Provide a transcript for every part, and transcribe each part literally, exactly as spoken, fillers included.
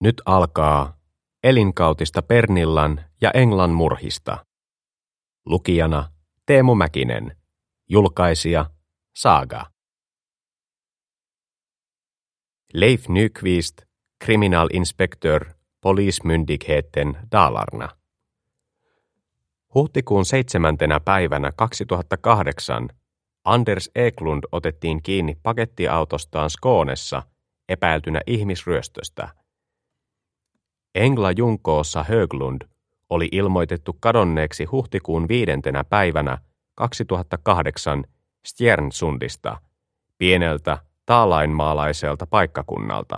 Nyt alkaa elinkautista Pernillan ja Englan murhista. Lukijana Teemu Mäkinen. Julkaisija Saga. Leif Nyqvist, kriminalinspektör Polismyndigheten Dalarna. Huhtikuun seitsemäntenä päivänä kaksituhattakahdeksan Anders Eklund otettiin kiinni pakettiautostaan Skånessa epäiltynä ihmisryöstöstä. Engla Junkoossa Höglund oli ilmoitettu kadonneeksi huhtikuun viidentenä päivänä kaksituhattakahdeksan Stjärnsundista, pieneltä taalainmaalaiselta paikkakunnalta.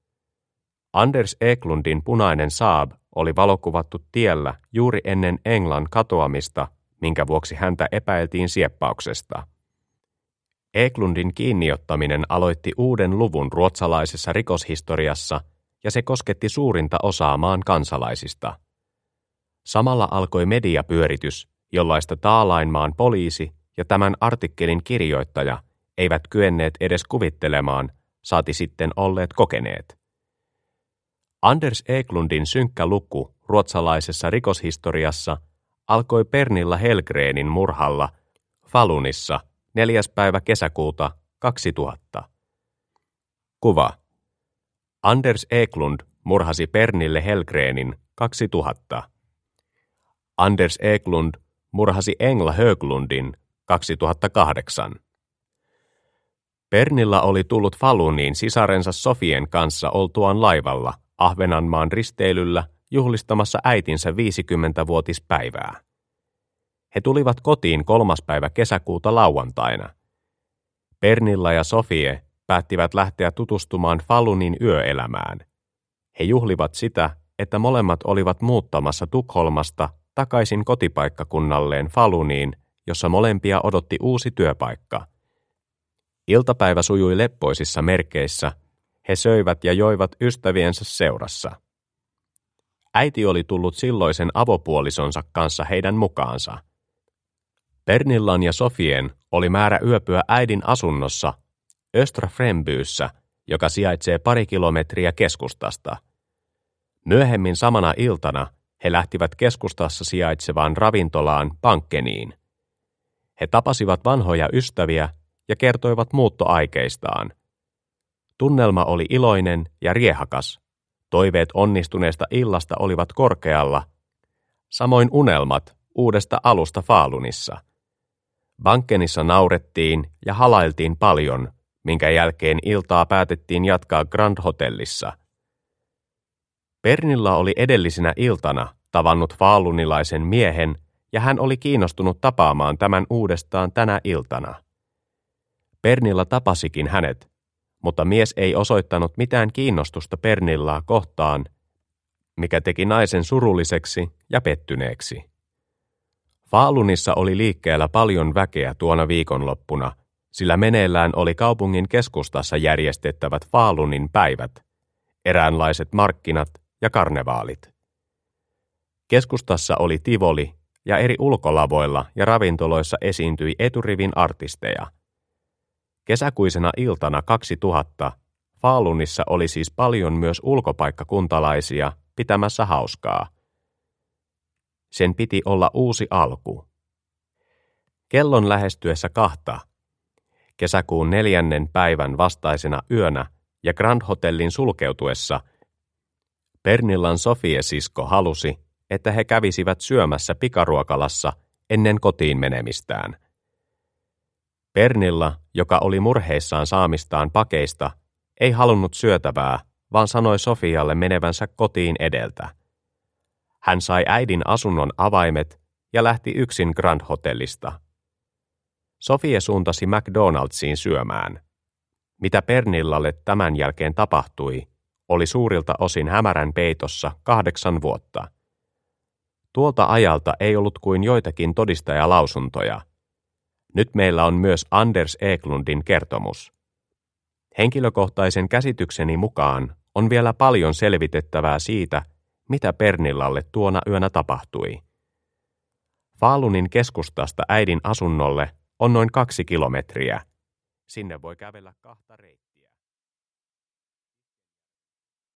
Anders Eklundin punainen Saab oli valokuvattu tiellä juuri ennen Englan katoamista, minkä vuoksi häntä epäiltiin sieppauksesta. Eklundin kiinniottaminen aloitti uuden luvun ruotsalaisessa rikoshistoriassa, ja se kosketti suurinta osaa maan kansalaisista. Samalla alkoi mediapyöritys, jollaista Taalainmaan poliisi ja tämän artikkelin kirjoittaja eivät kyenneet edes kuvittelemaan, saati sitten olleet kokeneet. Anders Eklundin synkkä luku ruotsalaisessa rikoshistoriassa alkoi Pernilla Hellgrenin murhalla Falunissa neljäs päivä kesäkuuta kaksituhatta. Kuva. Anders Eklund murhasi Pernille Hellgrenin kaksituhatta. Anders Eklund murhasi Engla Höglundin kaksituhattakahdeksan. Pernilla oli tullut Faluniin sisarensa Sofien kanssa oltuaan laivalla Ahvenanmaan risteilyllä juhlistamassa äitinsä viisikymmenvuotispäivää. He tulivat kotiin kolmas päivä kesäkuuta lauantaina. Pernilla ja Sofie päättivät lähteä tutustumaan Falunin yöelämään. He juhlivat sitä, että molemmat olivat muuttamassa Tukholmasta takaisin kotipaikkakunnalleen Faluniin, jossa molempia odotti uusi työpaikka. Iltapäivä sujui leppoisissa merkeissä. He söivät ja joivat ystäviensä seurassa. Äiti oli tullut silloisen avopuolisonsa kanssa heidän mukaansa. Pernillan ja Sofien oli määrä yöpyä äidin asunnossa Östra Frembyyssä, joka sijaitsee pari kilometriä keskustasta. Myöhemmin samana iltana he lähtivät keskustassa sijaitsevaan ravintolaan Bankeniin. He tapasivat vanhoja ystäviä ja kertoivat muuttoaikeistaan. Tunnelma oli iloinen ja riehakas. Toiveet onnistuneesta illasta olivat korkealla, samoin unelmat uudesta alusta Falunissa. Bankenissa naurettiin ja halailtiin paljon, minkä jälkeen iltaa päätettiin jatkaa Grand Hotellissa. Pernilla oli edellisenä iltana tavannut falunilaisen miehen, ja hän oli kiinnostunut tapaamaan tämän uudestaan tänä iltana. Pernilla tapasikin hänet, mutta mies ei osoittanut mitään kiinnostusta Pernillaa kohtaan, mikä teki naisen surulliseksi ja pettyneeksi. Falunissa oli liikkeellä paljon väkeä tuona viikonloppuna, sillä meneillään oli kaupungin keskustassa järjestettävät Falunin päivät, eräänlaiset markkinat ja karnevaalit. Keskustassa oli tivoli ja eri ulkolavoilla ja ravintoloissa esiintyi eturivin artisteja. Kesäkuisena iltana kaksituhatta Falunissa oli siis paljon myös ulkopaikkakuntalaisia pitämässä hauskaa. Sen piti olla uusi alku. Kellon lähestyessä kahta, kesäkuun neljännen päivän vastaisena yönä ja Grand Hotellin sulkeutuessa, Pernillan Sofie-sisko halusi, että he kävisivät syömässä pikaruokalassa ennen kotiin menemistään. Pernilla, joka oli murheissaan saamistaan pakeista, ei halunnut syötävää, vaan sanoi Sofialle menevänsä kotiin edeltä. Hän sai äidin asunnon avaimet ja lähti yksin Grand Hotellista. Sofie suuntasi McDonald'siin syömään. Mitä Pernillalle tämän jälkeen tapahtui, oli suurilta osin hämärän peitossa kahdeksan vuotta. Tuolta ajalta ei ollut kuin joitakin todistajalausuntoja. Nyt meillä on myös Anders Eklundin kertomus. Henkilökohtaisen käsitykseni mukaan on vielä paljon selvitettävää siitä, mitä Pernillalle tuona yönä tapahtui. Falunin keskustasta äidin asunnolle on noin kaksi kilometriä. Sinne voi kävellä kahta reittiä.